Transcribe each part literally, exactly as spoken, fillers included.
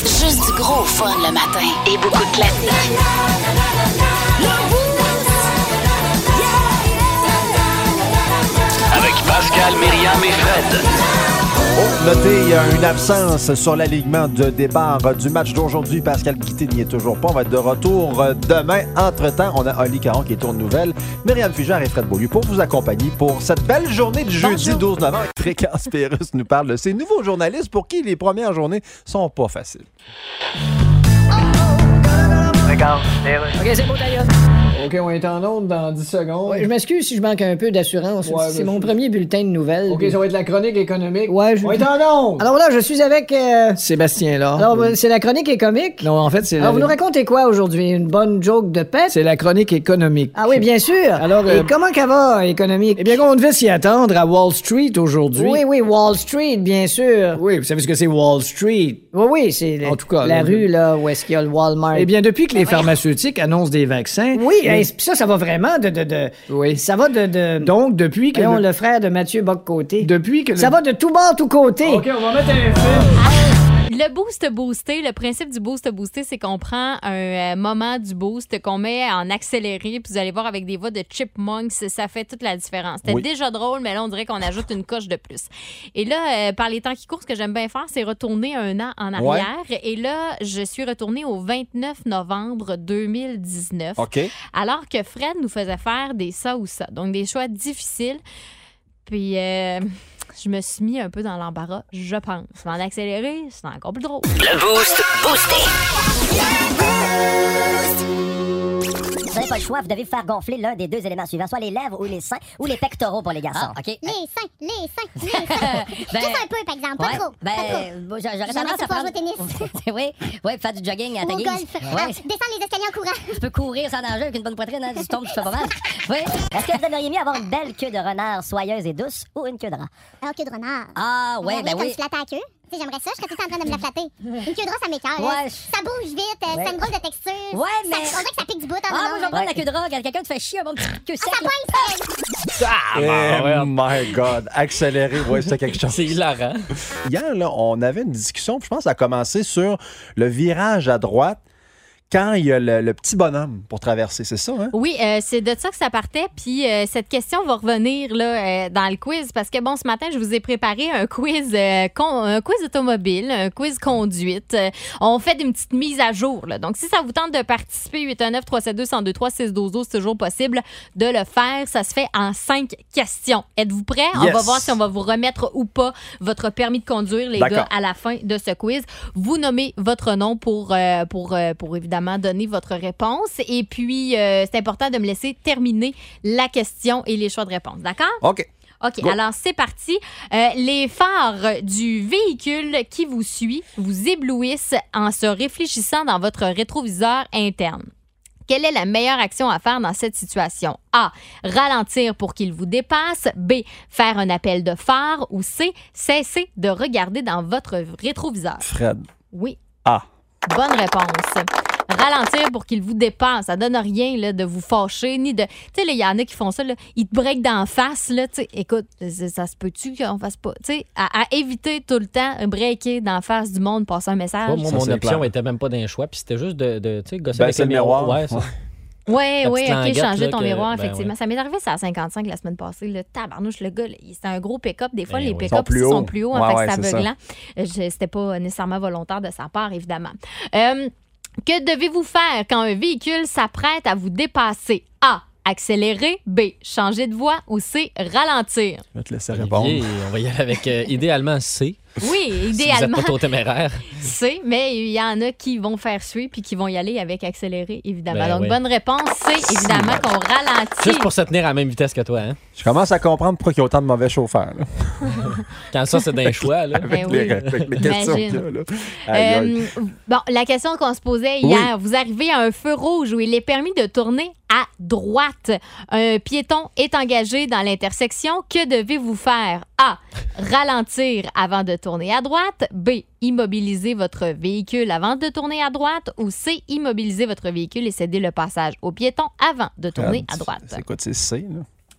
Juste du gros fun le matin et beaucoup de classiques. Avec Pascal, Myriam et Fred. Oh, notez, il y a une absence sur l'alignement de départ du match d'aujourd'hui. Pascal Guité n'y est toujours pas. On va être de retour demain. Entre-temps, on a Oli Caron qui est tourne nouvelle, Myriam Fugère et Fred Beaulieu pour vous accompagner pour cette belle journée de jeudi Bonjour. douze novembre. Fréquence Pérusse nous parle de ces nouveaux journalistes pour qui les premières journées sont pas faciles. Regarde, OK, c'est beau d'ailleurs. OK, on est en onde dans dix secondes. Ouais, je m'excuse si je manque un peu d'assurance. Ouais, c'est ben, mon premier bulletin de nouvelles. OK, puis... ça va être la chronique économique. Ouais, je... On est en onde! Alors là, je suis avec... Euh... Sébastien là. Alors, oui. C'est la chronique et comique? Non, en fait, c'est... Alors, la... vous nous racontez quoi aujourd'hui? Une bonne joke de pète? C'est la chronique économique. Ah oui, bien sûr. Alors, et euh... comment qu'elle va, économique? Eh bien, on devait s'y attendre à Wall Street aujourd'hui. Oui, oui, Wall Street, bien sûr. Oui, vous savez ce que c'est Wall Street? Oui, oui, c'est le, en tout cas, la là, rue, là, où est-ce qu'il y a le Walmart. Eh bien, depuis que les pharmaceutiques annoncent des vaccins... Oui, mais... hey, ça, ça va vraiment de... de, de... Oui. Ça va de... de... Donc, depuis que... Voyons, le... le frère de Mathieu Bock-Côté. Depuis que... Le... Ça va de tout bord, tout côté. OK, on va mettre un film. Le boost boosté, le principe du boost boosté, c'est qu'on prend un euh, moment du boost, qu'on met en accéléré, puis vous allez voir avec des voix de chipmunks, ça fait toute la différence. C'était oui. déjà drôle, mais là, on dirait qu'on ajoute une coche de plus. Et là, euh, par les temps qui courent, ce que j'aime bien faire, c'est retourner un an en arrière. Ouais. Et là, je suis retournée au vingt-neuf novembre deux mille dix-neuf. OK. Alors que Fred nous faisait faire des ça ou ça. Donc, des choix difficiles. Puis... Euh, je me suis mis un peu dans l'embarras, je pense. Mais en accéléré, c'est encore plus drôle. Le Boost Boosté. Vous n'avez pas le choix, vous devez faire gonfler l'un des deux éléments suivants, soit les lèvres ou les seins, ou les pectoraux pour les garçons, ah, OK? Les seins, les seins, les seins. ben, Juste un peu, par exemple, pas ouais, trop. Ben, pas trop. j'aurais tendance à pouvoir prendre... jouer au tennis. oui, oui, faire du jogging à ta Ou au guise. golf. Ouais. Ah, descendre les escaliers en courant. Tu peux courir sans danger avec une bonne poitrine, hein? Tu tombes, tu fais pas mal. Oui. Est-ce que vous aimeriez mieux avoir une belle queue de renard soyeuse et douce ou une queue de rat? Alors, queue de renard. Ah, ouais, ben comme oui. je flatte à la queue. Tu sais, j'aimerais ça, je serais tout le temps en train de me la flatter. Une queue de rat, ça m'écoeure. Ouais. Ça bouge vite, euh, ouais. ça a une drôle de texture. Ouais, mais. Ça, on dirait que ça pique du bout. Ah, moi, je vais prendre ouais. la queue de rat. Quand quelqu'un te fait chier, un bon petit queue sec. Ah, ça pointe, Ah, oh my God. Accélérer, ouais, c'était quelque chose. C'est hilarant. Hier, là, on avait une discussion, je pense que ça a commencé sur le virage à droite. Quand il y a le, le petit bonhomme pour traverser, c'est ça, hein? Oui, euh, c'est de ça que ça partait. Puis euh, cette question va revenir là, euh, dans le quiz parce que, bon, ce matin, je vous ai préparé un quiz, euh, con, un quiz automobile, un quiz conduite. Euh, on fait une petite mise à jour. Là. Donc, si ça vous tente de participer, huit un neuf, trois sept deux, un zéro deux trois, six un deux, c'est toujours possible de le faire. Ça se fait en cinq questions. Êtes-vous prêts? Yes. On va voir si on va vous remettre ou pas votre permis de conduire, les D'accord. gars, à la fin de ce quiz. Vous nommez votre nom pour, euh, pour, euh, pour évidemment, donner votre réponse. Et puis, euh, c'est important de me laisser terminer la question et les choix de réponse. D'accord? OK. OK, Go. alors c'est parti. Euh, les phares du véhicule qui vous suit vous éblouissent en se réfléchissant dans votre rétroviseur interne. Quelle est la meilleure action à faire dans cette situation? A. Ralentir pour qu'il vous dépasse. B. Faire un appel de phare. Ou C. Cesser de regarder dans votre rétroviseur. Fred. Oui. A. Bonne réponse. Ralentir pour qu'il vous dépasse. Ça donne rien là, de vous fâcher, ni de... Tu sais, il y en a qui font ça, là, ils te breakent d'en face. Là, écoute, ça se peut-tu qu'on fasse pas... Tu sais, à, à éviter tout le temps, breaker d'en face du monde, passer un message. Ouais, moi, ça, mon c'est option clair. était même pas d'un choix, puis c'était juste de, de tu sais, gosser Ben, avec c'est le le miroir. miroir. Ouais, ça. Oui, oui, petite OK, languette, changer là, ton que- miroir, ben effectivement. ouais. Ça m'est arrivé, ça à cinquante-cinq la semaine passée. Le tabarnouche, le gars, là, c'était un gros pick-up. Des fois, Ben les oui. pick-up Sont plus aussi sont hauts. plus hauts, Ouais, en fait, ouais, c'est c'est ça. aveuglant. Euh, je- C'était pas nécessairement volontaire de sa part, évidemment. Euh, que devez-vous faire quand un véhicule s'apprête à vous dépasser? A. Accélérer. B. Changer de voie. Ou C. Ralentir. Je vais te laisser répondre. Olivier, on va y aller avec euh, idéalement C. Oui, Si vous n'êtes idéalement, pas trop téméraire. C. Mais il y en a qui vont faire suer puis qui vont y aller avec accélérer, évidemment. Ben Donc, oui. bonne réponse, C. Évidemment qu'on ralentit. Juste pour se tenir à la même vitesse que toi. Hein? Je commence à comprendre pourquoi il y a autant de mauvais chauffeurs. Là. Quand ça, c'est d'un choix. Là. Ben Avec, les, oui. avec les questions qu'il y a, Imagine. là. Aïe, aïe. Euh, bon, la question qu'on se posait hier, vous arrivez à un feu rouge où il est permis de tourner à droite. Un piéton est engagé dans l'intersection. Que devez-vous faire? A. Ralentir avant de tourner à droite. B. Immobiliser votre véhicule avant de tourner à droite. Ou C. Immobiliser votre véhicule et céder le passage au piéton avant de tourner Fred, à droite. C'est quoi, c'est C, là?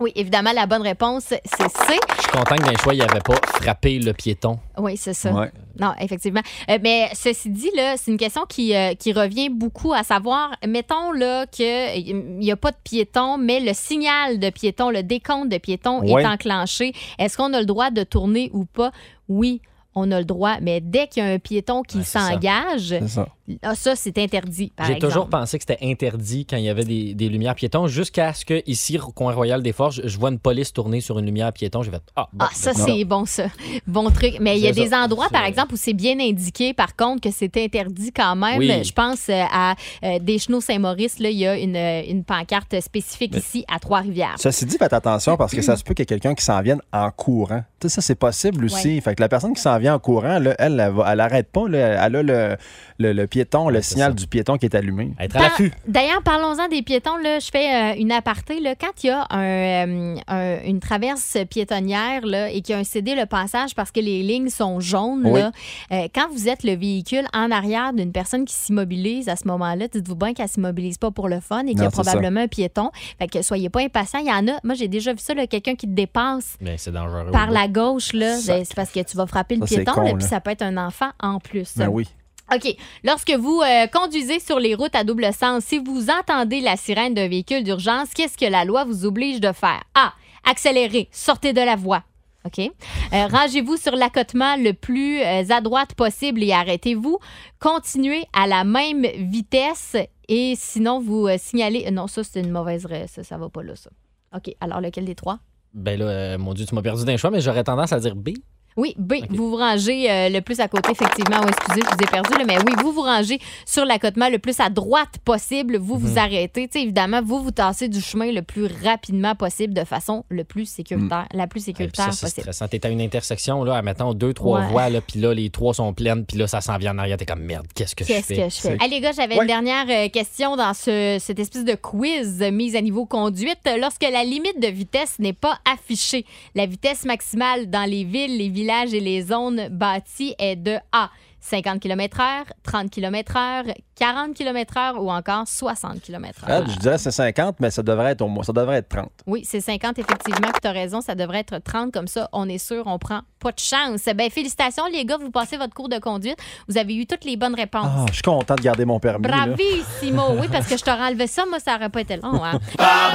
Oui, évidemment, la bonne réponse, c'est C. Je suis content que dans les choix, il n'y avait pas frappé le piéton. Oui, c'est ça. Ouais. Non, effectivement. Euh, mais ceci dit, là, c'est une question qui, euh, qui revient beaucoup à savoir, mettons là qu'il n'y a pas de piéton, mais le signal de piéton, le décompte de piéton Ouais. est enclenché. Est-ce qu'on a le droit de tourner ou pas? Oui. On a le droit, mais dès qu'il y a un piéton qui Ouais, c'est ça. s'engage, C'est ça. ah, ça, c'est interdit, par J'ai exemple. toujours pensé que c'était interdit quand il y avait des, des lumières piétons, jusqu'à ce que, ici, au coin Royal des Forges, je vois une police tourner sur une lumière piéton. J'ai fait Ah, bon, Ah, ça, d'accord. c'est bon, ça. Bon truc. Mais il y a C'est des ça. endroits, par C'est- exemple, où c'est bien indiqué, par contre, que c'est interdit quand même. Oui. Je pense euh, à euh, Deschenaux-Saint-Maurice, là, il y a une, une pancarte spécifique ici à Trois-Rivières. Ceci dit, faites attention parce que ça se peut qu'il y ait quelqu'un qui s'en vienne en courant. Tu sais, ça, c'est possible aussi. Ouais. Fait que la personne qui s'en vient en courant, là, elle, elle, va- elle arrête pas. Là, elle a le, le, le piéton, le Ouais, c'est signal ça. du piéton qui est allumé. Être à Par- l'affût. D'ailleurs, parlons-en des piétons. Là, je fais euh, une aparté. Là, quand il y a un, euh, un- une traverse piétonnière là, et qu'il y a un cédé le passage parce que les lignes sont jaunes, Oui. là, euh, quand vous êtes le véhicule en arrière d'une personne qui s'immobilise à ce moment-là, dites-vous bien qu'elle ne s'immobilise pas pour le fun et qu'il y a Non, c'est probablement un piéton. Fait que soyez pas impatients. Il y en a. Moi, j'ai déjà vu ça, là, quelqu'un qui te dépasse Mais c'est dangereux. par la gauche. Là, Sac. ben, c'est parce que tu vas frapper le Ça, c'est piéton. con, là, là. puis ça peut être un enfant en plus. Ben oui. OK. Lorsque vous euh, conduisez sur les routes à double sens, si vous entendez la sirène d'un véhicule d'urgence, qu'est-ce que la loi vous oblige de faire? A. Accélérez. Sortez de la voie. OK. Euh, rangez-vous sur l'accotement le plus euh, à droite possible et arrêtez-vous. Continuez à la même vitesse et sinon vous euh, signalez... Non, ça, c'est une mauvaise... ra- Ça, ça va pas là, ça. OK. Alors, lequel des trois? Ben là, euh, mon Dieu, tu m'as perdu d'un choix, mais j'aurais tendance à dire B. Oui, B, OK. vous vous rangez euh, le plus à côté, effectivement. Oui, excusez, je vous ai perdu, là, mais oui, vous vous rangez sur l'accotement le plus à droite possible. Vous vous arrêtez. Tu sais, évidemment, vous vous tassez du chemin le plus rapidement possible de façon le plus sécuritaire, la plus Et puis sécuritaire ça, c'est possible. stressant. T'es à une intersection, là, mettons deux, trois Ouais. voies, là, puis là, les trois sont pleines, puis là, ça s'en vient en arrière. T'es comme merde, qu'est-ce que je Qu'est-ce fais? que je fais? Allez, les gars, j'avais Ouais. une dernière euh, question dans ce, cette espèce de quiz euh, mise à niveau conduite. Lorsque la limite de vitesse n'est pas affichée, la vitesse maximale dans les villes, les villages et les zones bâties est de A. cinquante kilomètres heure, trente kilomètres heure, quarante kilomètres heure ou encore soixante kilomètres heure. Elle, je dirais que c'est cinquante, mais ça devrait être au moins, ça devrait être trente. Oui, c'est cinquante, effectivement, puis tu as raison, ça devrait être trente, comme ça, on est sûr, on prend pas de chance. Ben, félicitations, les gars, vous passez votre cours de conduite. Vous avez eu toutes les bonnes réponses. Ah, je suis content de garder mon permis. là. Bravissimo! Oui, parce que je t'aurais enlevé ça, moi, ça aurait pas été long. Hein?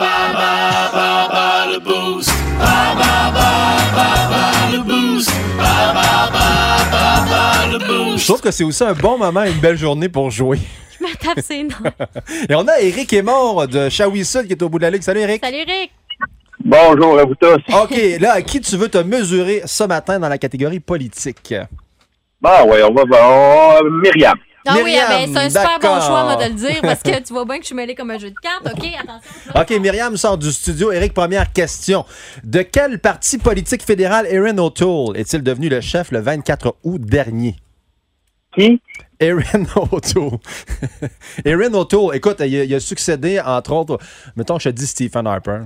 Je trouve que c'est aussi un bon moment et une belle journée pour jouer. Je me tape ses noms. Et on a Éric Aymon de Shawi-Sud qui est au bout de la ligue. Salut, Éric. Salut, Rick! Bonjour à vous tous. OK, là, à qui tu veux te mesurer ce matin dans la catégorie politique? Bon, ouais, on va voir. Myriam. Ah oui, Myriam, ah ben, c'est un super bon d'accord. choix, moi, de le dire, parce que tu vois bien que je suis mêlée comme un jeu de cartes. OK, attention. OK, Myriam sort du studio. Éric, première question. De quel parti politique fédéral Erin O'Toole est-il devenu le chef le vingt-quatre août dernier? Qui? Erin O'Toole. Erin O'Toole, écoute, il a, il a succédé, entre autres, mettons que je te dis Stephen Harper.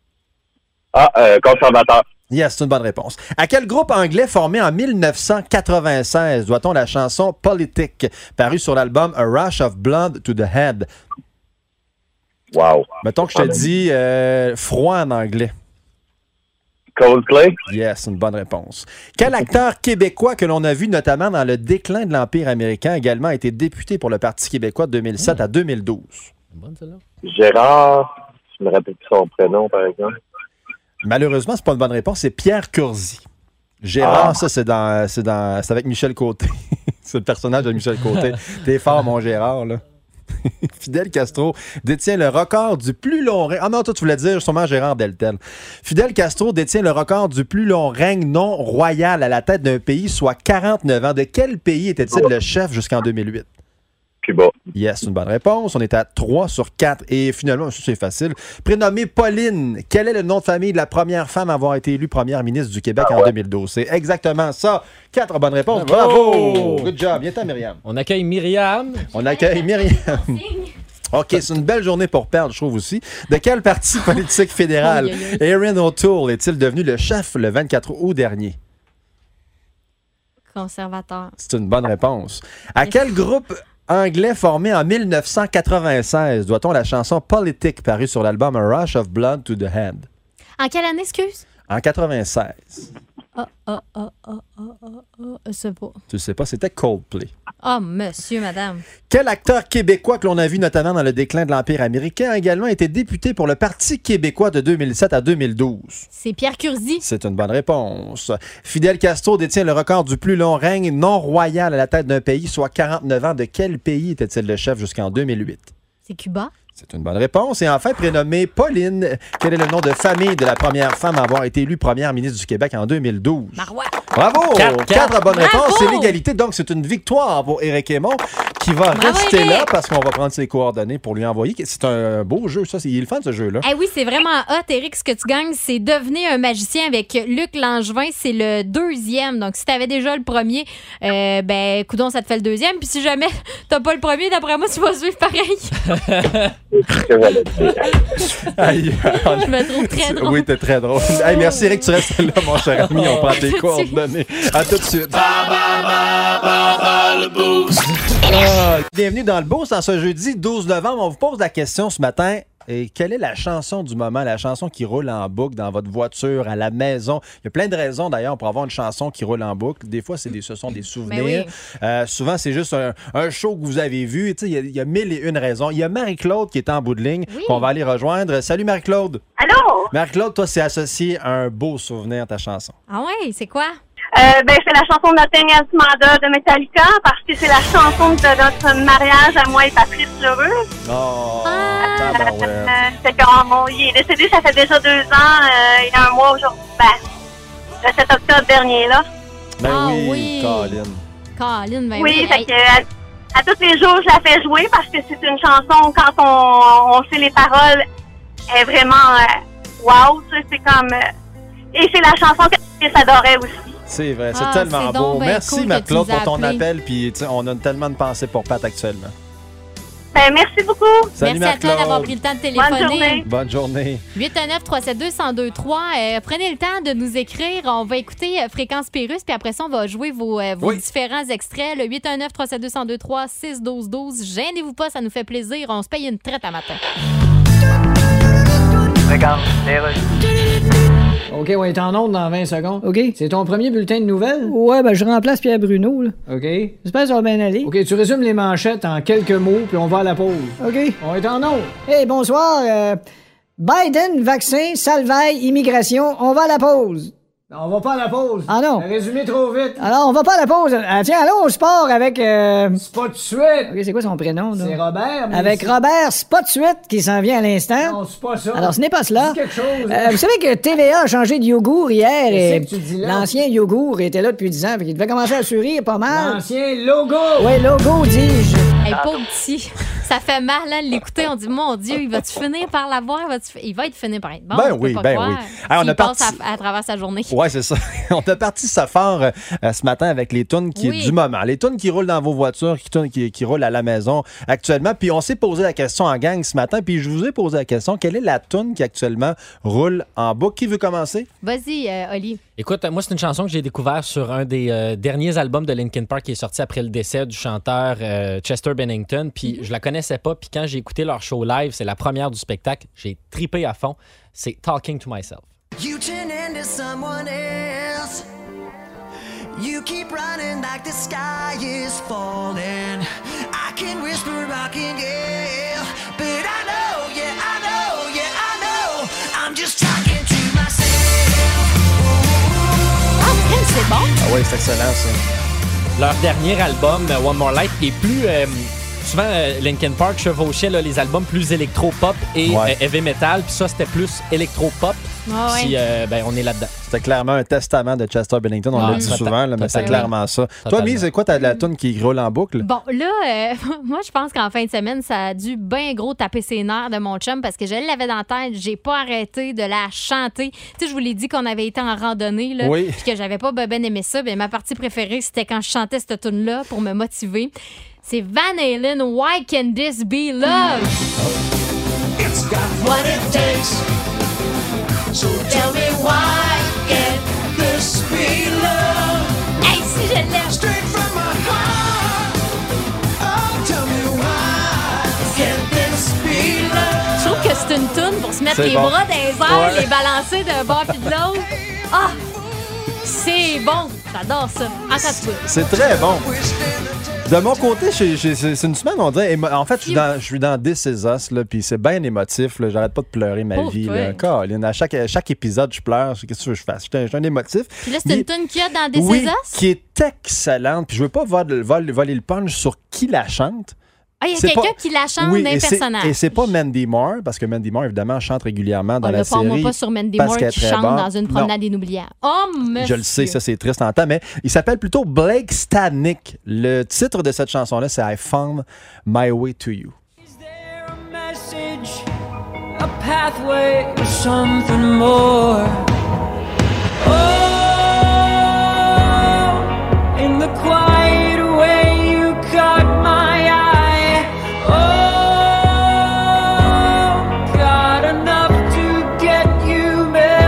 Ah, euh, conservateur. Yes, c'est une bonne réponse. À quel groupe anglais formé en mille neuf cent quatre-vingt-seize doit-on la chanson Politique, parue sur l'album A Rush of Blood to the Head? Wow. Mettons que je te dis euh, froid en anglais. Coldplay. Yes, une bonne réponse. Quel acteur québécois que l'on a vu notamment dans le déclin de l'Empire américain a également été député pour le Parti québécois de deux mille sept à deux mille douze? Bonne, celle-là. Gérard. Je me rappelle plus son prénom, par exemple. Malheureusement, c'est pas une bonne réponse, c'est Pierre Curzi. Gérard, Ah. ça, c'est dans, c'est dans, c'est avec Michel Côté. C'est le personnage de Michel Côté. T'es fort, mon Gérard, là. Fidel Castro détient le record du plus long règne. Ah non, toi, tu voulais dire sûrement Gérard Deltel. Fidel Castro détient le record du plus long règne non royal à la tête d'un pays, soit quarante-neuf ans. De quel pays était-il le chef jusqu'en deux mille huit? Cuba. Yes, une bonne réponse. On est à trois sur quatre. Et finalement, ça, c'est facile. Prénommée Pauline, quel est le nom de famille de la première femme à avoir été élue première ministre du Québec en deux mille douze? C'est exactement ça. Quatre bonnes réponses. Bravo! Bravo! Good job. Viens-t'en, Myriam. On accueille Myriam. On accueille Myriam. OK, c'est une belle journée pour perdre, je trouve aussi. De quel parti politique fédéral Aïe, aïe, aïe. Erin O'Toole est-il devenu le chef le vingt-quatre août dernier? Conservateur. C'est une bonne réponse. À quel groupe anglais formé en mille neuf cent quatre-vingt-seize doit-on la chanson Politique parue sur l'album A Rush of Blood to the Head? En quelle année, excuse? En quatre-vingt-seize. Ah, ah, ah, ah, ah, ah, ah, je sais pas. Tu le sais pas, c'était Coldplay. Ah, monsieur, madame. Quel acteur québécois que l'on a vu notamment dans le déclin de l'Empire américain a également été député pour le Parti québécois de deux mille sept à deux mille douze? C'est Pierre Curzi. C'est une bonne réponse. Fidel Castro détient le record du plus long règne non royal à la tête d'un pays, soit quarante-neuf ans. De quel pays était-il le chef jusqu'en deux mille huit? C'est Cuba. C'est une bonne réponse. Et enfin, prénommée Pauline, quel est le nom de famille de la première femme à avoir été élue première ministre du Québec en deux mille douze? Marois. Bravo! Quatre, Quatre, quatre. bonnes Bravo! réponses. C'est l'égalité. Donc, c'est une victoire pour Éric Aymon qui va Bravo, rester Éric! là parce qu'on va prendre ses coordonnées pour lui envoyer. C'est un beau jeu, ça. Il est le fun, ce jeu-là. Eh oui, c'est vraiment hot, Eric. Ce que tu gagnes, c'est Devenir un magicien avec Luc Langevin. C'est le deuxième. Donc, si tu avais déjà le premier, euh, ben, coudonc, ça te fait le deuxième. Puis si jamais t'as pas le premier, d'après moi, tu vas suivre pareil. Aïe. Je me trouve très drôle. Oui, t'es très drôle. Hey, merci, Eric. Tu restes là, mon cher ami. On prend tes coordonnées. À tout de suite. Ah, bienvenue dans le Boost. En ce jeudi douze novembre, on vous pose la question ce matin. Et quelle est la chanson du moment, la chanson qui roule en boucle dans votre voiture, à la maison? Il y a plein de raisons, d'ailleurs, pour avoir une chanson qui roule en boucle. Des fois, c'est des, ce sont des souvenirs. Oui. Euh, souvent, c'est juste un, un show que vous avez vu. Il y, a, il y a mille et une raisons. Il y a Marie-Claude qui est en bout de ligne, Oui. qu'on va aller rejoindre. Salut, Marie-Claude. Allô? Marie-Claude, toi, c'est associé à un beau souvenir, ta chanson. Ah ouais, c'est quoi? Euh, ben, c'est la chanson Nothing Else Matters de Metallica parce que c'est la chanson de notre mariage à moi et Patrice Lheureux. Oh, Ah. tabarouette. Euh, c'est comme, bon, il est décédé, ça fait déjà deux ans, euh, il y a un mois aujourd'hui. Ben, le sept octobre dernier, là. Ben Ah oui, oui. Colin. Colin, ben Oui, oui. fait Hey, que à, à tous les jours, je la fais jouer parce que c'est une chanson, quand on, on sait les paroles, est vraiment euh, wow, tu sais, c'est comme... euh, et c'est la chanson que Patrice adorait aussi. C'est vrai, c'est Ah, tellement c'est beau. donc ben Merci, cool que Marie-Claude, tu nous as pour ton appelé. appel. Puis, tu sais, on a tellement de pensées pour Pat actuellement. Ben, merci beaucoup. Salut, Merci à toi Marie-Claude. d'avoir pris le temps de Bonne téléphoner. journée. Bonne journée. huit un neuf, trois sept deux, un zéro deux trois. Euh, prenez le temps de nous écrire. On va écouter euh, Fréquence Pérusse, puis après ça, on va jouer vos, euh, vos Oui. différents extraits. Le huit un neuf, trois sept deux, un zéro deux trois, six un deux un deux. Gênez-vous pas, ça nous fait plaisir. On se paye une traite à matin. OK, on est en onde dans vingt secondes. OK. C'est ton premier bulletin de nouvelles? Ouais, ben je remplace Pierre Bruno, là. OK. J'espère que ça va bien aller. OK, tu résumes les manchettes en quelques mots, puis on va à la pause. OK. On est en onde. Hey, bonsoir. euh, Biden, vaccin, salvaille, immigration, on va à la pause. Non, on va pas à la pause. Ah non. Résumé trop vite. Alors, on va pas à la pause. Ah, tiens, allons au sport avec... Euh... C'est pas tout de suite. OK, c'est quoi son prénom, là? C'est Robert. mais Avec c'est- Robert Spot-Suite qui s'en vient à l'instant. Non, c'est pas ça. Alors, ce n'est pas cela. Dis quelque chose. Euh, vous savez que T V A a changé de yogourt hier Qu'est-ce et que tu dis là? l'ancien yogourt était là depuis dix ans, fait qu'il devait commencer à sourire pas mal. L'ancien logo. Ouais, logo, dis-je. Hey, pauvre petit, ça fait mal hein, de l'écouter. On dit, mon Dieu, il va-tu finir par l'avoir? Va-tu fi- Il va être fini par être bon. Ben on peut oui, pas ben croire. oui. Hey, on S'il a passe parti- à, à travers sa journée. Ouais, c'est ça. On a parti ça fort euh, ce matin avec les tunes qui Oui. du moment. Les tunes qui roulent dans vos voitures, qui, tournent- qui, qui roulent à la maison actuellement. Puis on s'est posé la question en gang ce matin. Puis je vous ai posé la question, quelle est la tune qui actuellement roule en boucle? Qui veut commencer? Vas-y, euh, Oli. Écoute, moi, c'est une chanson que j'ai découvert sur un des euh, derniers albums de Linkin Park qui est sorti après le décès du chanteur euh, Chester Bennington. Puis je la connaissais pas. Puis quand j'ai écouté leur show live, c'est la première du spectacle, j'ai tripé à fond. C'est Talking to Myself. You turn into someone else. You keep running like the sky is falling. I can whisper, I can yell, but I know, yeah, I know, yeah, I know. I'm just talking to myself. Ah, Tim, c'est bon. Ah oui, c'est excellent ça. Leur dernier album, euh, One More Life, est plus... euh, souvent, euh, Linkin Park chevauchait là, les albums plus électro-pop et Ouais. euh, heavy metal. Puis ça, c'était plus électro-pop. Ah ouais. Puis euh, ben, on est là-dedans. C'était clairement un testament de Chester Bennington. On Ah, l'a dit total- souvent, là, mais c'est totalement. clairement ça. Toi, Totalement. Mise, c'est quoi ta, la tune qui roule en boucle? Bon, là, euh, moi, je pense qu'en fin de semaine, ça a dû bien gros taper ses nerfs de mon chum parce que je l'avais dans la tête. J'ai pas arrêté de la chanter. Tu sais, je vous l'ai dit qu'on avait été en randonnée, là, Oui. puis que j'avais pas ben ben aimé ça. Mais ma partie préférée, c'était quand je chantais cette tune-là pour me motiver. C'est Van Halen, Why Can This Be Love? It's got what it takes. So tell me why can this be love? Hey, si je l'aime! Straight from my heart. Oh, tell me why can this be love? Je trouve que c'est une toune pour se mettre C'est les bon. bras dans les airs, Ouais. les balancer d'un bord puis de l'autre. Ah! C'est bon! J'adore ça. Encore toi. C'est très bon. De mon côté, j'ai- j'ai- c'est c'est une semaine, on dirait. émo- En fait, je suis dans, je suis dans This Is Us, là, puis c'est bien émotif. Là, j'arrête pas de pleurer ma Pauvre vie. toi. Là. Colin, à chaque, chaque épisode, je pleure. Qu'est-ce que tu veux que je fasse? Je suis un, je suis un émotif. Puis là, c'est une Puis- toune qu'il y a dans This oui, Is Us? qui est excellente. Puis je veux pas voler, voler- voler le punch sur qui la chante. Ah, il y a C'est quelqu'un pas- qui la chante Oui, d'un et c'est- personnage. Et c'est pas Mandy Moore, parce que Mandy Moore, évidemment, chante régulièrement dans On la ne série. parle pas sur Mandy parce Moore qu'elle qui est très chante bonne. dans une Non. promenade inoubliable. Oh, monsieur! Je le sais, ça c'est triste en temps, mais il s'appelle plutôt Blake Stanek. Le titre de cette chanson-là, c'est I Found My Way to You. Message, a pathway to something more. Oh, in the quiet way you caught my eye. Oh, got enough to get you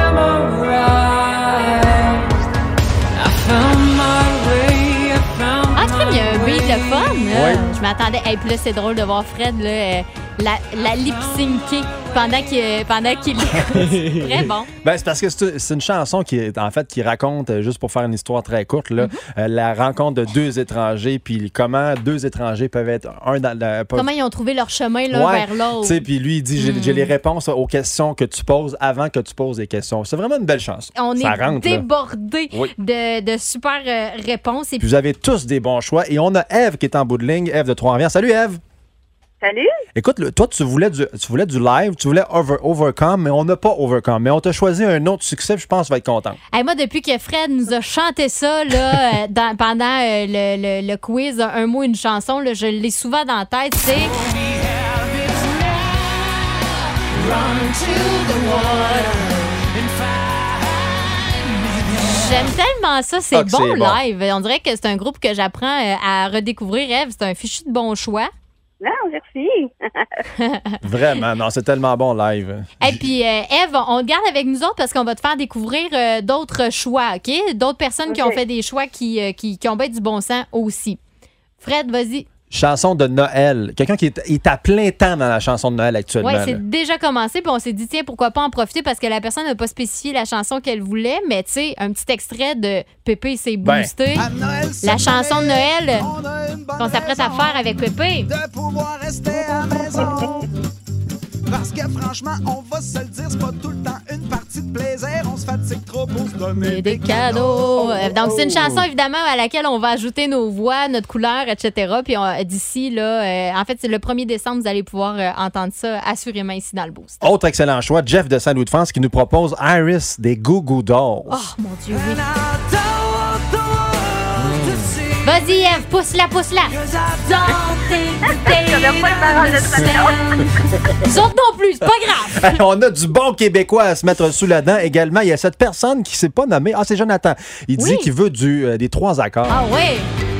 memorized. I found my way, I found Ah, crème, il y a un beat de fun. Là. Ouais. Je m'attendais. Et puis là, c'est drôle de voir Fred là, euh, la, la lip-syncer pendant qu'il pendant qu'il l'écoute. Très bon. Ben, c'est parce que c'est c'est une chanson qui, est, en fait, qui raconte, euh, juste pour faire une histoire très courte, là, euh, la rencontre de deux étrangers, puis comment deux étrangers peuvent être un dans la. peuvent- Comment ils ont trouvé leur chemin l'un Ouais, vers l'autre. tu sais, puis lui, il dit j'ai Mm. j'ai les réponses aux questions que tu poses avant que tu poses les questions. C'est vraiment une belle chanson. On Ça est rentre, là. débordé Oui. de, de super euh, réponses. Et Puis vous avez tous des bons choix. Et on a Eve qui est en bout de ligne. Eve de Trois-Rivières. Salut, Eve. Salut. Écoute, le- toi, tu voulais, du, tu voulais du live, tu voulais over, Overcome, mais on n'a pas Overcome. Mais on t'a choisi un autre succès, puis je pense que tu vas être content. Hey, moi, depuis que Fred nous a chanté ça là, euh, dans- pendant euh, le, le- le quiz, un mot, une chanson, là, je l'ai souvent dans la tête, c'est... J'aime tellement ça, c'est Ah, que bon, c'est bon. live. On dirait que c'est un groupe que j'apprends euh, à redécouvrir. Eve, c'est un fichu de bon choix. Non, merci. Vraiment, non, c'est tellement bon live. Et puis, euh, Eve, on te garde avec nous autres parce qu'on va te faire découvrir euh, d'autres choix, OK? D'autres personnes qui ont OK. fait des choix qui, euh, qui, qui ont bien du bon sens aussi. Fred, vas-y. Chanson de Noël. Quelqu'un qui est, il est à plein temps dans la chanson de Noël actuellement. Oui, là. c'est déjà commencé, puis on s'est dit, tiens, pourquoi pas en profiter parce que la personne n'a pas spécifié la chanson qu'elle voulait, mais tu sais, un petit extrait de Pépé s'est Ben. boosté. La chanson de Noël qu'on s'apprête à faire avec Pépé. de pouvoir rester à la maison. Parce que franchement, on va se le dire, c'est pas tout le temps une partie de plaisir. On se fatigue trop pour se donner Des cadeaux. Euh, Donc, c'est une chanson, évidemment, à laquelle on va ajouter nos voix, notre couleur, et cetera. Puis on- d'ici, là, euh, en fait, c'est le premier décembre, vous allez pouvoir euh, entendre ça assurément ici dans le Boost. Autre excellent choix, Jeff de Saint-Louis de France qui nous propose Iris des Goo Goo Dolls. Oh, mon Dieu, oui. Vas-y, Eve, pousse-la, pousse-la. Je connais pas les paroles de cette chanson. Nous autres non plus, c'est pas grave. On a du bon Québécois à se mettre sous la dent également. Il y a cette personne qui ne s'est pas nommée. Ah, c'est Jonathan. Il dit Oui. qu'il veut du, euh, des trois accords. Ah ouais.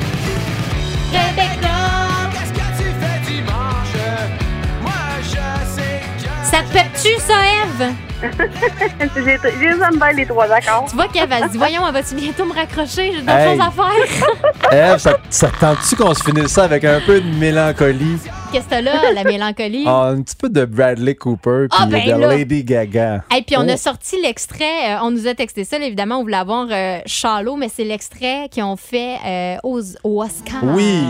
Qu'est-ce que tu fais dimanche? Moi, je sais que... Ça te pète-tu, ça, Eve? J'ai j'ai aime bien les trois accords. Tu vois qu'Eve, elle se dit, voyons, elle va-tu bientôt me raccrocher? J'ai d'autres Hey. choses à faire. Ève, ça, ça te tente-tu qu'on se finisse ça avec un peu de mélancolie? Qu'est-ce que t'as là, la mélancolie? Ah, un petit peu de Bradley Cooper puis Ah, ben de là. Lady Gaga. Et puis on Oh. a sorti l'extrait, euh, on nous a texté ça, là, évidemment, on voulait avoir euh, Charlot, mais c'est l'extrait qu'ils ont fait euh, aux, au Oscar. Oui.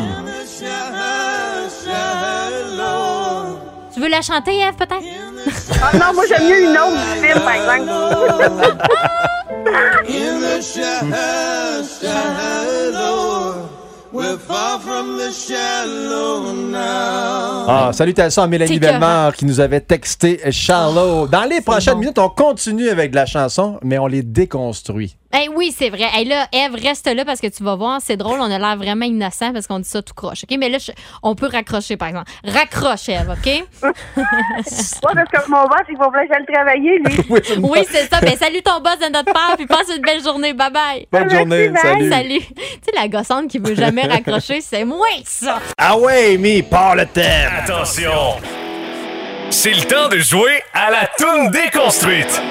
Tu veux la chanter, Eve, peut-être? Ah non, moi j'aime mieux une autre du film, par exemple. In the shallow, shallow, we're far from the shallow now. Ah, salutations à Mélanie C'est Bellemare qui nous avait texté Shallow. Dans les prochaines bon. minutes, on continue avec de la chanson, mais on les déconstruit. Eh oui, c'est vrai. Hey, là, Eve, reste là parce que tu vas voir, c'est drôle, on a l'air vraiment innocent parce qu'on dit ça tout croche. OK? Mais là, je- on peut raccrocher, par exemple. Raccroche, Eve, OK? Ouais, parce que mon boss, il va vouloir que j'aille travailler, lui. Oui, c'est ça. Ben, salut ton boss de notre part, puis passe une belle journée. Bye-bye. Bonne journée, bye. salut. Salut. Tu sais, la gossante qui veut jamais raccrocher, c'est moi, ça. Ah ouais, mi, part le thème. Attention! C'est le temps de jouer à la toune déconstruite.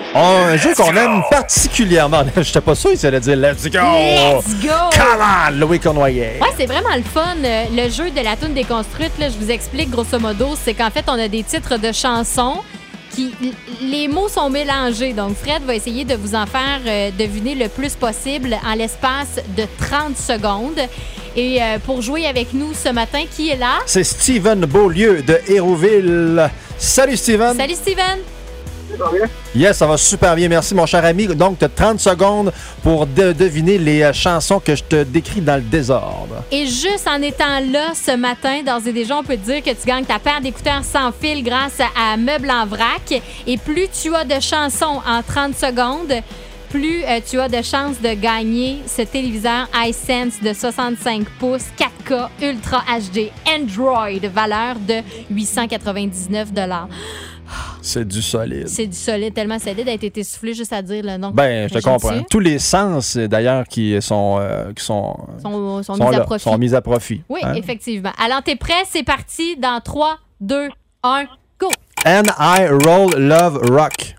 Un jeu qu'on aime particulièrement. Je n'étais pas sûr, il allait dire Let's go! Let's go! Come on, Louis Cournoyer! Ouais, c'est vraiment le fun. Euh, Le jeu de la toune déconstruite, là, je vous explique grosso modo, c'est qu'en fait, on a des titres de chansons qui... Les mots sont mélangés. Donc, Fred va essayer de vous en faire euh, deviner le plus possible en l'espace de trente secondes. Et euh, pour jouer avec nous ce matin, qui est là? C'est Steven Beaulieu de Hérouville. Salut, Steven! Salut, Steven! Yes, ça va super bien. Merci, mon cher ami. Donc, tu as trente secondes pour de- deviner les euh, chansons que je te décris dans le désordre. Et juste en étant là ce matin, d'ores et déjà, on peut te dire que tu gagnes ta paire d'écouteurs sans fil grâce à Meubles en vrac. Et plus tu as de chansons en trente secondes, plus euh, tu as de chances de gagner ce téléviseur iSense de soixante-cinq pouces, quatre K, Ultra H D, Android, valeur de huit cent quatre-vingt-dix-neuf dollars. C'est du solide. C'est du solide, tellement solide d'être été soufflé juste à dire le nom. Ben, je te Imagine-tu? comprends. Tous les sens, d'ailleurs, qui sont, euh, qui sont, Sont, sont, sont mis là, à profit. sont mis à profit. Oui, Hein? effectivement. Alors, t'es prêt? C'est parti dans trois, deux, un, go! And I Roll Love Rock.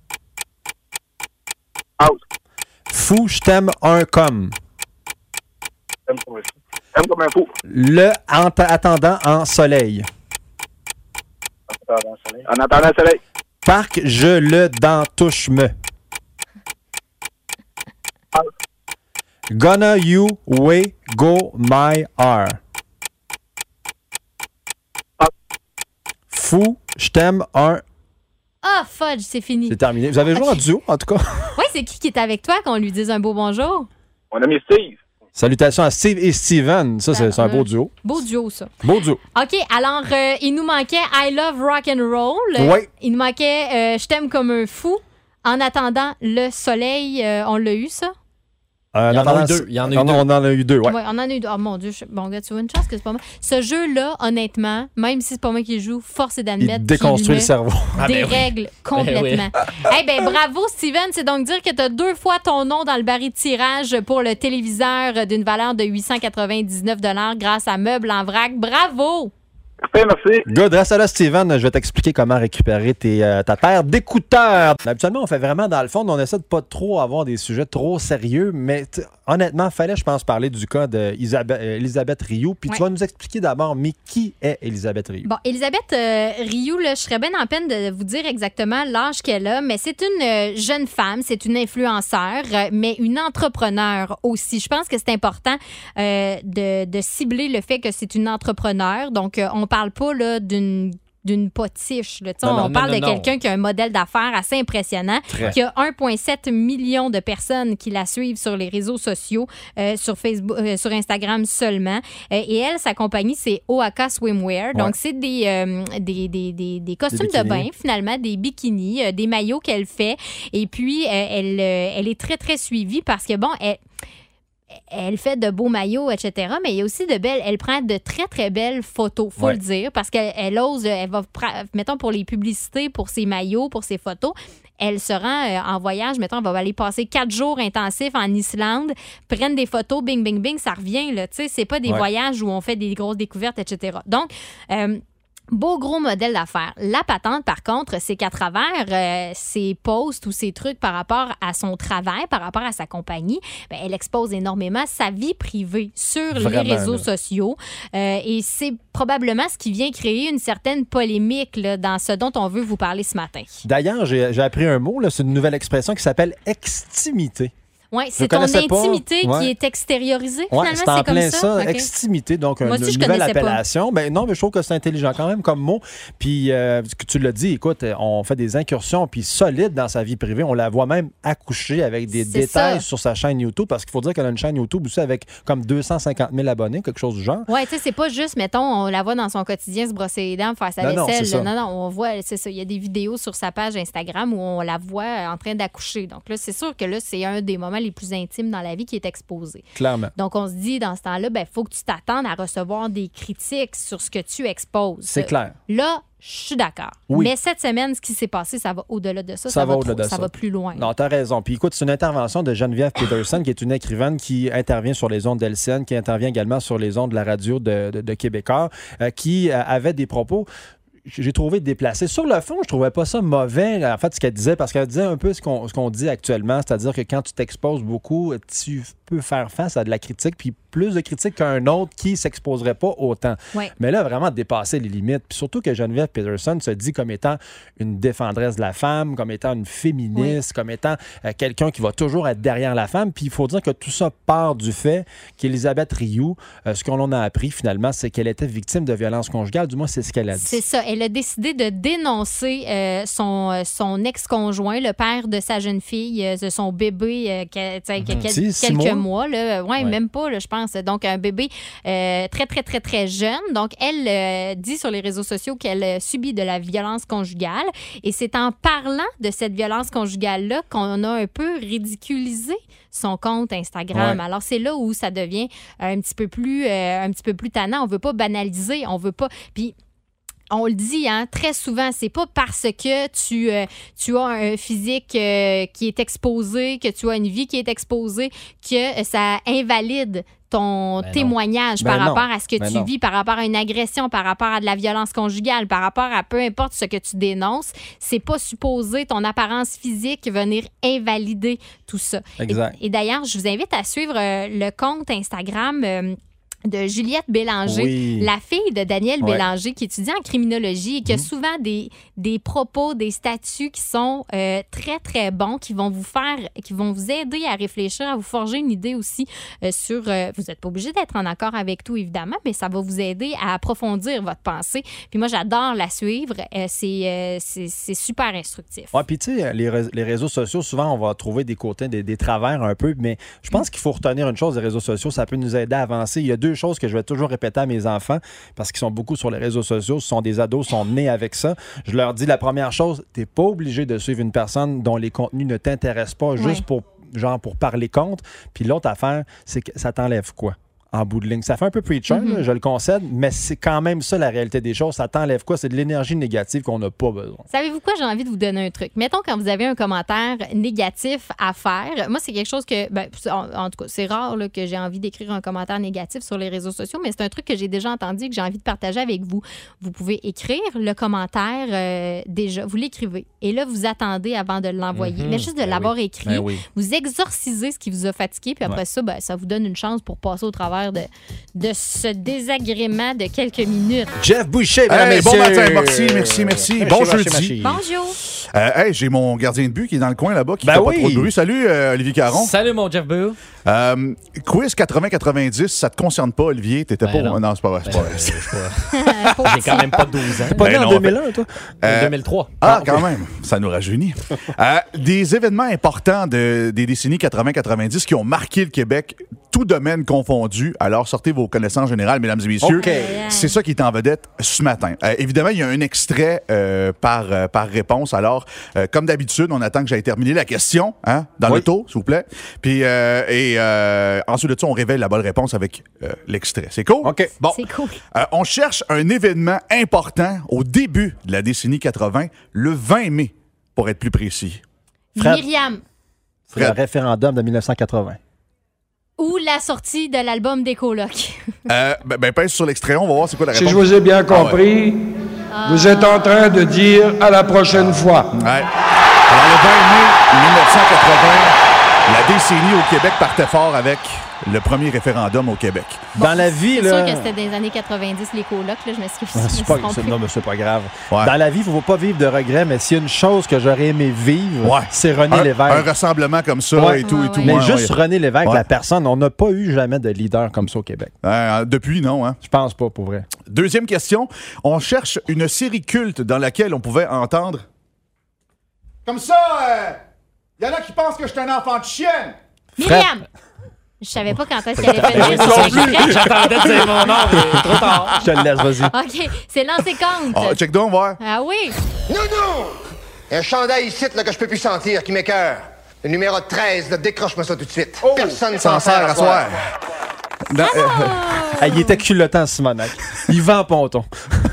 Out. Fou, je t'aime un comme. Aime comme un fou. Aime comme un fou. Le en t- attendant en soleil. En attendant le soleil. En attendant le soleil. Parc, je le dans touche-me. Gonna you way go my R. Fou, je t'aime un. Ah, fudge, c'est fini. C'est terminé. Vous avez joué en duo, en tout cas. Oui, c'est qui qui est avec toi qu'on lui dise un beau bonjour? Mon ami Steve. Salutations à Steve et Steven. Ça, c'est, c'est un beau duo. Beau duo, ça. Beau duo. OK, alors, euh, il nous manquait I Love Rock and Roll. Oui. Il nous manquait euh, Je t'aime comme un fou. En attendant le soleil, euh, on l'a eu, ça? Euh, Il y en a attendant, eu deux. Il y en a eu on, deux. on en a eu deux, ouais. Ouais, on en a eu deux. Oh mon Dieu, je- bon, gars, tu vois une chance que c'est pas moi. Ce jeu-là, honnêtement, même si c'est pas moi qui joue, force est d'admettre Il déconstruit qu'il le cerveau. Ah, des ben oui. règles complètement. Eh ben bravo, Steven. C'est donc dire que tu as deux fois ton nom dans le baril de tirage pour le téléviseur d'une valeur de huit cent quatre-vingt-dix-neuf dollars grâce à Meubles en vrac. Bravo! Parfait, merci. Good, reste là, Steven. Je vais t'expliquer comment récupérer tes, euh, ta paire d'écouteurs. Habituellement, on fait vraiment dans le fond. On essaie de pas trop avoir des sujets trop sérieux, mais t- honnêtement, fallait, je pense, parler du cas d'Elisabeth Rioux. Puis Ouais. tu vas nous expliquer d'abord, mais qui est Elisabeth Rioux? Bon, Elisabeth euh, Rioux, là, je serais bien en peine de vous dire exactement l'âge qu'elle a, mais c'est une euh, jeune femme, c'est une influenceure, euh, mais une entrepreneur aussi. Je pense que c'est important euh, de, de cibler le fait que c'est une entrepreneur. Donc, euh, on parle pas là, d'une d'une potiche. Là. Tu sais, Non, on non, parle non, de non, quelqu'un qui a un modèle d'affaires assez impressionnant, Très. qui a un virgule sept million de personnes qui la suivent sur les réseaux sociaux, euh, sur Facebook, euh, sur Instagram seulement. Euh, et elle, sa compagnie, c'est Oaka Swimwear. Donc, Ouais. c'est des, euh, des, des, des, des costumes Des de bikinis. bain, finalement, des bikinis, euh, des maillots qu'elle fait. Et puis, euh, elle, euh, elle est très, très suivie parce que, bon, elle... Elle fait de beaux maillots, et cetera. Mais il y a aussi de belles. Elle prend de très, très belles photos, faut Ouais. le dire, parce qu'elle elle ose, elle va, pra- mettons, pour les publicités, pour ses maillots, pour ses photos, elle se rend euh, en voyage, mettons, elle va aller passer quatre jours intensifs en Islande, prendre des photos, bing, bing, bing, ça revient, là. Tu sais, c'est pas des Ouais. voyages où on fait des grosses découvertes, et cetera. Donc, euh, beau gros modèle d'affaires. La patente, par contre, c'est qu'à travers euh, ses posts ou ses trucs par rapport à son travail, par rapport à sa compagnie, ben, elle expose énormément sa vie privée sur Vraiment, les réseaux là. sociaux. Euh, et c'est probablement ce qui vient créer une certaine polémique là, dans ce dont on veut vous parler ce matin. D'ailleurs, j'ai, j'ai appris un mot, là, c'est une nouvelle expression qui s'appelle extimité. Oui, Je c'est ton connaissais pas. intimité Ouais. qui est extériorisée, Oui, finalement, c'est en c'est comme plein ça. ça, OK. extimité, donc Moi une, aussi, je une nouvelle connaissais pas. appellation. Ben, non, mais je trouve que c'est intelligent quand même comme mot. Puis, euh, ce que tu l'as dit, écoute, on fait des incursions puis solides dans sa vie privée. On la voit même accoucher avec des C'est détails ça. sur sa chaîne YouTube, parce qu'il faut dire qu'elle a une chaîne YouTube aussi avec comme deux cent cinquante mille abonnés, quelque chose du genre. Oui, tu sais, c'est pas juste, mettons, on la voit dans son quotidien se brosser les dents, faire sa Non, non, vaisselle. c'est ça. non, non, on voit, c'est ça. Il y a des vidéos sur sa page Instagram où on la voit en train d'accoucher. Donc là, c'est sûr que là, c'est un des moments les plus intimes dans la vie qui est exposé. Clairement. Donc, on se dit, dans ce temps-là, il faut que tu t'attendes à recevoir des critiques sur ce que tu exposes. C'est clair. Là, je suis d'accord. Oui. Mais cette semaine, ce qui s'est passé, ça va au-delà de ça. Ça va trop- au-delà de ça ça. va plus loin. Non, t'as raison. Puis écoute, c'est une intervention de Geneviève Peterson, qui est une écrivaine qui intervient sur les ondes d'L C N, qui intervient également sur les ondes de la radio de, de, de Québécois, euh, qui euh, avait des propos j'ai trouvé déplacé. Sur le fond, je trouvais pas ça mauvais, en fait, ce qu'elle disait, parce qu'elle disait un peu ce qu'on, ce qu'on dit actuellement, c'est-à-dire que quand tu t'exposes beaucoup, tu peux faire face à de la critique, puis plus de critiques qu'un autre qui s'exposerait pas autant. Oui. Mais là, vraiment dépasser les limites. Puis surtout que Geneviève Peterson se dit comme étant une défendresse de la femme, comme étant une féministe, oui. comme étant euh, quelqu'un qui va toujours être derrière la femme. Puis il faut dire que tout ça part du fait qu'Elisabeth Rioux, euh, ce qu'on en a appris finalement, c'est qu'elle était victime de violences conjugales. Du moins, c'est ce qu'elle a dit. C'est ça. Elle a décidé de dénoncer euh, son, son ex-conjoint, le père de sa jeune fille, euh, de son bébé, euh, qui a, mm-hmm. quel, si, quelques mois, mois là. Ouais, ouais, même pas, là, je pense. Donc, un bébé euh, très, très, très, très jeune. Donc, elle euh, dit sur les réseaux sociaux qu'elle euh, subit de la violence conjugale. Et c'est en parlant de cette violence conjugale-là qu'on a un peu ridiculisé son compte Instagram. Ouais. Alors, c'est là où ça devient un petit peu plus, euh, un petit peu plus tannant. On veut pas banaliser, on veut pas... Puis, on le dit, hein, très souvent, c'est pas parce que tu, euh, tu as un physique euh, qui est exposé, que tu as une vie qui est exposée, que ça invalide ton ben témoignage ben par non. rapport à ce que ben tu non. vis, par rapport à une agression, par rapport à de la violence conjugale, par rapport à peu importe ce que tu dénonces. C'est pas supposé ton apparence physique venir invalider tout ça. Exact. Et, et d'ailleurs, je vous invite à suivre euh, le compte Instagram euh, de Juliette Bélanger, oui. la fille de Daniel ouais. Bélanger, qui étudie en criminologie et qui a mmh. souvent des, des propos, des statuts qui sont euh, très, très bons, qui vont vous faire, qui vont vous aider à réfléchir, à vous forger une idée aussi euh, sur... Euh, vous n'êtes pas obligé d'être en accord avec tout, évidemment, mais ça va vous aider à approfondir votre pensée. Puis moi, j'adore la suivre. Euh, c'est, euh, c'est, c'est super instructif. Oui, puis tu sais, les, les réseaux sociaux, souvent, on va trouver des côtés, des, des travers un peu, mais je pense qu'il faut retenir une chose, les réseaux sociaux, ça peut nous aider à avancer. Il y a deux choses que je vais toujours répéter à mes enfants parce qu'ils sont beaucoup sur les réseaux sociaux, ce sont des ados, sont nés avec ça. Je leur dis la première chose, t'es pas obligé de suivre une personne dont les contenus ne t'intéressent pas juste ouais. pour genre pour parler contre. Puis l'autre affaire, c'est que ça t'enlève quoi? En bout de ligne. Ça fait un peu preacher, mm-hmm. là, je le concède, mais c'est quand même ça la réalité des choses. Ça t'enlève quoi? C'est de l'énergie négative qu'on n'a pas besoin. Savez-vous quoi? J'ai envie de vous donner un truc. Mettons quand vous avez un commentaire négatif à faire. Moi, c'est quelque chose que... Ben, en, en tout cas, c'est rare là, que j'ai envie d'écrire un commentaire négatif sur les réseaux sociaux, mais c'est un truc que j'ai déjà entendu et que j'ai envie de partager avec vous. Vous pouvez écrire le commentaire euh, déjà. Vous l'écrivez. Et là, vous attendez avant de l'envoyer. Mm-hmm. Mais juste de ben l'avoir oui. écrit, ben oui. vous exorcisez ce qui vous a fatigué, puis après ouais. ça, ben, ça vous donne une chance pour passer au travers De, de ce désagrément de quelques minutes. Jeff Boucher, mesdames et hey, bon matin, merci, merci, merci. Hey, bon chez jeudi. Bonjour. Euh, hey, j'ai mon gardien de but qui est dans le coin là-bas, qui ben fait oui. pas trop de bruit. Salut, euh, Olivier Caron. Salut, mon Jeff Boo. Euh, quiz quatre-vingts quatre-vingt-dix, ça te concerne pas, Olivier? T'étais ben pas... Non, non c'est pas vrai. C'est ben, pas vrai. J'ai quand même pas douze ans. T'es pas né ben en deux mille un, toi? Euh, deux mille trois. Ah, ah quand okay. même. Ça nous rajeunit. euh, des événements importants de, des décennies quatre-vingts quatre-vingt-dix qui ont marqué le Québec, tout domaine confondu. Alors, sortez vos connaissances générales, mesdames et messieurs. Okay. C'est ça qui est en vedette ce matin. Euh, évidemment, il y a un extrait euh, par, euh, par réponse. Alors, euh, comme d'habitude, on attend que j'aille terminer la question hein, dans oui. l'auto, s'il vous plaît. Puis, euh, et euh, ensuite de ça, on révèle la bonne réponse avec euh, l'extrait. C'est cool? OK. Bon. C'est cool. Euh, on cherche un événement important au début de la décennie quatre-vingts, le vingt mai, pour être plus précis. Fred. Myriam. Fred. Le référendum de dix-neuf cent quatre-vingts. Ou la sortie de l'album des colocs. euh, ben, ben, pèse sur l'extrait, on va voir c'est quoi la réponse. Si je vous ai bien compris, ah ouais. vous êtes en train de dire à la prochaine ah. fois. Ouais. Alors, le vingt mai dix-neuf cent quatre-vingts, la décennie au Québec partait fort avec le premier référendum au Québec. Bon, dans la vie, c'est là... sûr que c'était des années quatre-vingt-dix, les colocs, là, je m'excuse. Ah, c'est pas, c'est, non, mais c'est pas grave. Ouais. Dans la vie, il ne faut pas vivre de regrets, mais s'il y a une chose que j'aurais aimé vivre, ouais. c'est René un, Lévesque. Un rassemblement comme ça ouais. et tout. Ouais, et tout ouais. Mais ouais, juste ouais. René Lévesque, ouais. la personne, on n'a pas eu jamais de leader comme ça au Québec. Euh, depuis, non. Hein? Je pense pas, pour vrai. Deuxième question. On cherche une série culte dans laquelle on pouvait entendre... Comme ça, il euh, y en a qui pensent que je suis un enfant de chienne. Myriam! Je savais pas quand est-ce qu'elle allait faire le jeu. J'attendais de dire mon nom, mais trop tard. Je te le laisse, vas-y. OK, c'est lancé compte. Oh, check donc, voir. Ah oui? Non, non! Il y a un chandail ici là, que je peux plus sentir, qui m'écoeure. Le numéro treize, là, décroche-moi ça tout de suite. Oh, personne s'en sert à soir. Non, ah! euh... Il était culottant, Simonac. Il vend ponton.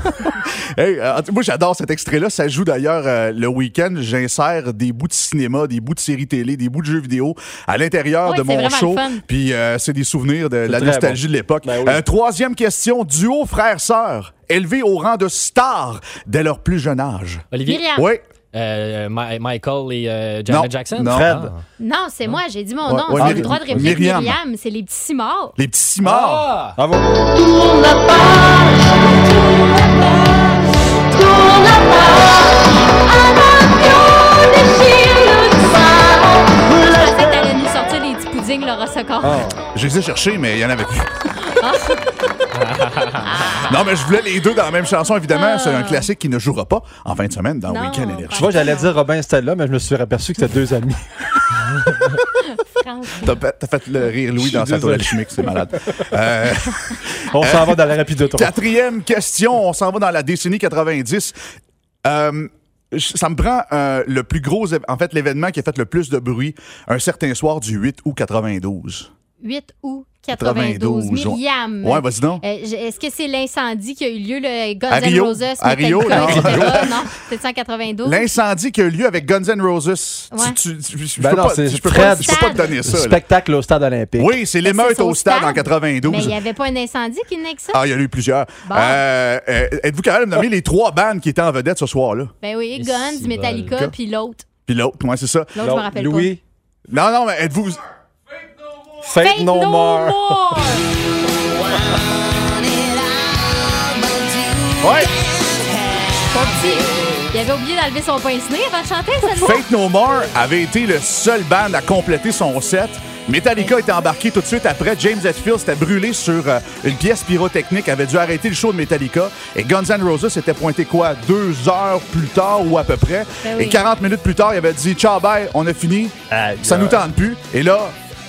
Hey, euh, moi, j'adore cet extrait-là. Ça joue d'ailleurs euh, le week-end. J'insère des bouts de cinéma, des bouts de séries télé, des bouts de jeux vidéo à l'intérieur ouais, de mon show. Puis euh, c'est des souvenirs de c'est la nostalgie bon. de l'époque. Ben oui. euh, troisième question. Duo frère-sœur élevés au rang de stars dès leur plus jeune âge? Olivier? Myriam. Oui. Euh, Ma- Michael et euh, Janet Non. Jackson? Non. Fred. Ah. Non, c'est moi, j'ai dit mon Ouais, nom. ouais, J'ai Myri- le droit de répéter Myriam. Myriam. C'est les petits Cimards. Les petits cimards. Ah! Bravo. Tourne la page, tourne la page, tourne la page, un avion déchire le sang. Je pensais que t'allais nous sortir les petits puddings, Laura Socor. Ah. Je les ai cherchés, mais il y en avait plus. Non, mais je voulais les deux dans la même chanson, évidemment. C'est un classique qui ne jouera pas en fin de semaine dans Non, Week-end Tu Énergie. vois, j'allais dire Robin Stella, mais je me suis aperçu que c'était deux amis. T'as fait, t'as fait le rire Louis dans sa toile alchimique, c'est malade. Euh, On s'en va dans la rapide trois. Quatrième question, on s'en va dans la décennie quatre-vingt-dix. Euh, je- ça me prend euh, le plus gros, éve- en fait, l'événement qui a fait le plus de bruit un certain soir du huit août quatre-vingt-douze. huit août quatre-vingt-douze. quatre-vingt-douze, Myriam. ouais, vas-y donc. Euh, j- Est-ce que c'est l'incendie qui a eu lieu, le Guns À N' Rio. Roses, À Rio, Metallica, non. et cetera? Non, c'était en quatre-vingt-douze. L'incendie qui a eu lieu avec Guns N' Roses. Tu- Ouais. tu- tu- je Ben peux non, pas- c'est je peux Fred. pas- je peux pas te donner ça. là. Spectacle au stade olympique. Oui, c'est Mais l'émeute c'est au stade en quatre-vingt-douze. Mais il n'y avait pas un incendie qui venait que ça? Ah, il y en a eu plusieurs. Bon. Euh, euh, êtes-vous capable de me nommer les trois bandes qui étaient en vedette ce soir-là? Ben oui, Et Guns, si Metallica, bol. puis l'autre. Puis l'autre, moi, c'est ça. L'autre, je me rappelle Louis. Non, non, mais êtes-vous. Fate, Fate No, No More. More! Ouais! Pas petit. Il avait oublié d'enlever son pince-nez avant de chanter, celle-là. Fate No More avait été le seul band à compléter son set. Metallica était embarqué tout de suite après. James Hetfield s'était brûlé sur euh, une pièce pyrotechnique, avait dû arrêter le show de Metallica. Et Guns N' Roses s'était pointé quoi? Deux heures plus tard ou à peu près. Ben oui. Et quarante minutes plus tard, il avait dit « Ciao, bye, on a fini. Ça nous tente plus. » Et là,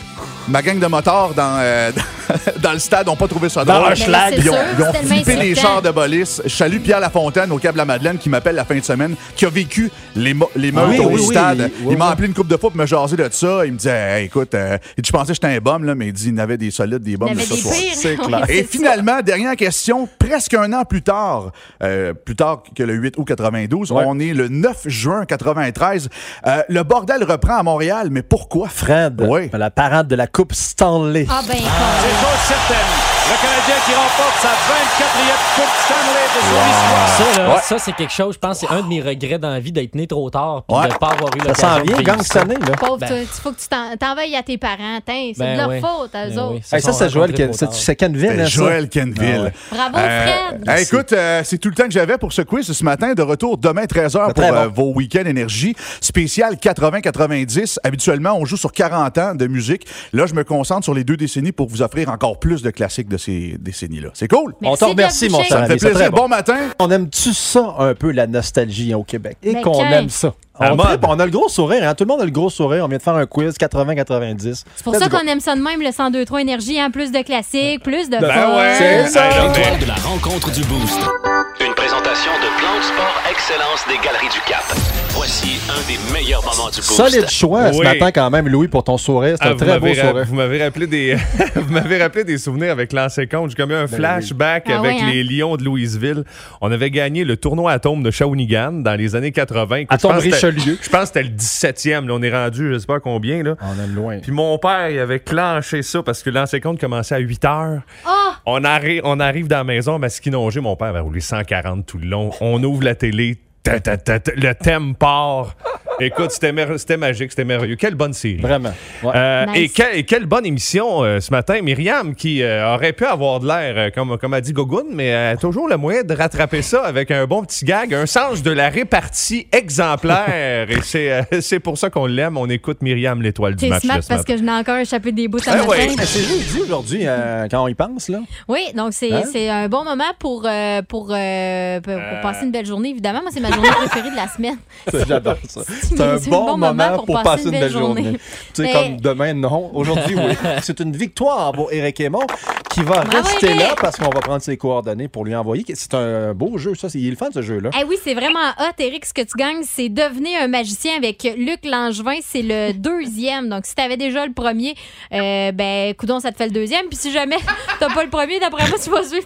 ma gang de motards dans, euh, dans le stade n'ont pas trouvé ça Dans drôle. un schlag. Ils ont, sûr, ils ont c'est tellement flippé les insultant. chars de police. Je salue Pierre Lafontaine au Cap La Madeleine qui m'appelle la fin de semaine, qui a vécu les, mo- les meutes Oui, au oui, oui. stade. Oui, il m'a oui. appelé une couple de fois pour me jaser de ça. Il me disait hey, écoute, euh, je pensais que j'étais un bum, là, mais il dit il y en avait des solides, des Il y bombes avait ce des soir. pires. C'est Ouais, clair. Et c'est finalement, dernière question, presque un an plus tard, euh, plus tard que le huit août quatre-vingt-douze, Ouais. on est le neuf juin quatre-vingt-treize. Euh, le bordel reprend à Montréal, mais pourquoi? Fred, Oui. la parade de la Coupe Stanley. Ah ben, C'est chose certaine. Le Canadien qui remporte sa vingt-quatrième Coupe Stanley de son histoire. Ça, là, Ouais. ça c'est quelque chose, je pense, c'est un de mes regrets dans la vie d'être né trop tard et Ouais. de ne pas avoir eu Ça l'occasion s'en de vient, vivre gang ça. cette année, là. pauvre, Ben. toi, il faut que tu t'en- t'envoies à tes parents. Tain, c'est Ben de leur oui. faute, à eux Ben autres. oui, ils se Hey, ça, sont c'est Joël rencontrés Ken- trop c'est- tard. c'est Kenville, C'était hein, ça? Joël Kenville. Ah ouais. Bravo, Euh, Fred. euh, écoute, euh, c'est tout le temps que j'avais pour ce quiz ce matin. De retour demain treize heures pour Très euh, bon. vos week-ends énergie. Spécial quatre-vingts quatre-vingt-dix. Habituellement, on joue sur quarante ans de musique. Là, je me concentre sur les deux décennies pour vous offrir encore plus de classiques de ces décennies-là. C'est cool? On te remercie, mon cher Ça me fait ami, c'est plaisir. très bon. Bon matin. On aime-tu ça un peu, la nostalgie hein, au Québec? Et Mais qu'on quand? aime ça. À On, mode. tripe, on a le gros sourire, hein? Tout le monde a le gros sourire. On vient de faire un quiz quatre-vingts quatre-vingt-dix. C'est pour ça qu'on aime ça de même, le cent deux trois Énergie, hein? Plus de classiques, plus de Ben fun. ouais. C'est ça. L'étoile de la rencontre du Boost. Une présentation de Plan de Sport Excellence des Galeries du Cap. Voici un des meilleurs moments du Boost. Solide choix ce Oui. matin quand même, Louis, pour ton sourire. C'est Ah, un vous très beau m'avez ra- sourire. Vous m'avez rappelé des vous m'avez rappelé des souvenirs avec l'ancien compte. J'ai comme eu un flashback Ah avec oui, hein? les Lions de Louisville. On avait gagné le tournoi Atome de Shawinigan dans les années quatre-vingt. Écoute, Atome je pense que c'était- Richelieu. Je pense que c'était le dix-septième. Là, on est rendu, je sais pas combien. Là. On est loin. Puis mon père, il avait clenché ça parce que l'ancien compte commençait à huit heures. Ah! On, arri- on arrive dans la maison à Masquinongé. Mon père avait roulé cent quarante tout le long. On ouvre la télé. Ta, ta, ta, ta, le thème part. Écoute, c'était, mer- c'était magique, c'était merveilleux. Quelle bonne série. Vraiment. Ouais. Euh, Nice. et, que- et quelle bonne émission euh, ce matin. Myriam, qui euh, aurait pu avoir de l'air, euh, comme, comme a dit Gogoun, mais elle a toujours le moyen de rattraper ça avec un bon petit gag, un sens de la répartie exemplaire. et c'est, euh, c'est pour ça qu'on l'aime. On écoute Myriam, l'étoile du T'es match. smart là, ce parce matin. que je n'ai encore échappé des bouts à Ah matin. ouais. Mais c'est jeudi aujourd'hui, euh, quand on y pense, là. Oui, donc c'est Hein? c'est un bon moment pour, euh, pour, euh, pour, pour passer une belle journée, évidemment. Moi, c'est ma journée préférée de la semaine. J'adore ça. C'est C'est un c'est bon moment pour passer une belle journée. Tu sais, Mais- comme demain, non. Aujourd'hui, oui. C'est une victoire pour Éric Aymon qui va Bravo, rester Éric! là parce qu'on va prendre ses coordonnées pour lui envoyer. C'est un beau jeu, ça. C'est- Il est le fun, ce jeu-là. Eh oui, c'est vraiment hot, Eric. Ce que tu gagnes, c'est devenir un magicien avec Luc Langevin. C'est le deuxième. Donc, si tu avais déjà le premier, euh, ben, coudon, ça te fait le deuxième. Puis si jamais t'as pas le premier, d'après moi, tu vas suivre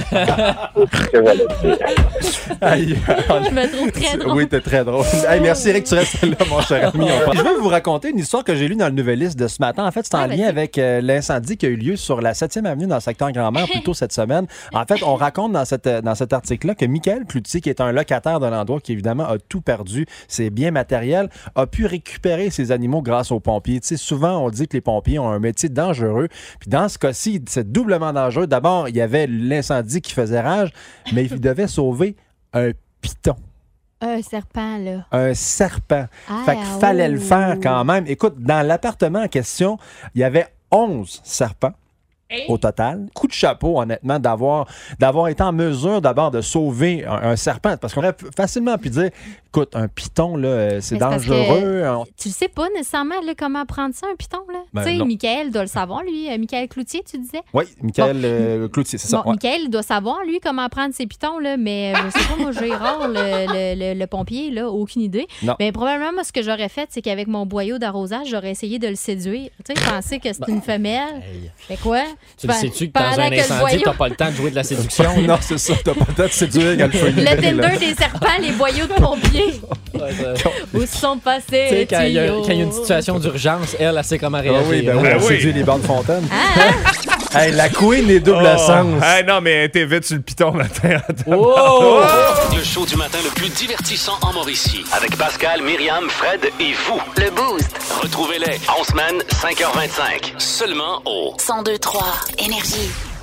pareil. Aïe. Je me trouve très drôle. Oui, t'es très drôle. Hey, merci, Éric. Frédéric, tu restes là, mon cher ami. On... Je vais vous raconter une histoire que j'ai lue dans le Nouvelliste de ce matin. En fait, c'est en Ah, lien vas-y. avec euh, l'incendie qui a eu lieu sur la septième avenue dans le secteur Grand-Mère plus tôt cette semaine. En fait, on raconte dans, cette, dans cet article-là que Michael Cloutier, qui est un locataire de l'endroit qui, évidemment, a tout perdu, ses biens matériels, a pu récupérer ses animaux grâce aux pompiers. Tu sais, souvent, on dit que les pompiers ont un métier dangereux. Puis dans ce cas-ci, c'est doublement dangereux. D'abord, il y avait l'incendie qui faisait rage, mais il devait sauver un python. Un serpent, là. Un serpent. Ah, fait qu'il fallait oh. le faire quand même. Écoute, dans l'appartement en question, il y avait onze serpents. Au total. Coup de chapeau, honnêtement, d'avoir, d'avoir été en mesure d'abord de sauver un, un serpent. Parce qu'on aurait facilement pu dire, écoute, un python, là, c'est Mais parce dangereux. que On- Tu le sais pas nécessairement là, comment prendre ça, un python, là. Ben, tu sais, non. Michael doit le savoir, lui. Euh, Michael Cloutier, tu disais? Oui, Michael euh, Cloutier, c'est ça. Bon, ouais. Michael doit savoir, lui, comment prendre ses pitons, là, mais euh, je sais pas, moi, Gérard, le, le, le, le pompier, là, aucune idée. Non. Mais probablement, moi, ce que j'aurais fait, c'est qu'avec mon boyau d'arrosage, j'aurais essayé de le séduire. Tu sais, penser que c'est une femelle. Mais quoi? Tu le Pen- sais-tu que dans pendant un que le incendie, boyau- t'as pas le temps de jouer de la séduction? non, c'est ça. T'as pas le temps de séduire quand le feu Le est là. Tinder des serpents, les boyaux de pompiers. Où sont passés Tu sais, les quand il y, a- tuyaux? quand il y a une situation d'urgence, elle, elle sait comment Ah réagir. oui, ben oui, Ben on oui. séduit les bancs de fontaine. Ah, Hey, la queen est double Oh. sens. Hey, non, mais t'es vite sur le piton matin. Oh! Le show du matin le plus divertissant en Mauricie. Avec Pascal, Myriam, Fred et vous. Le Boost. Retrouvez-les en semaine, cinq heures vingt-cinq. Seulement au cent deux trois Énergie.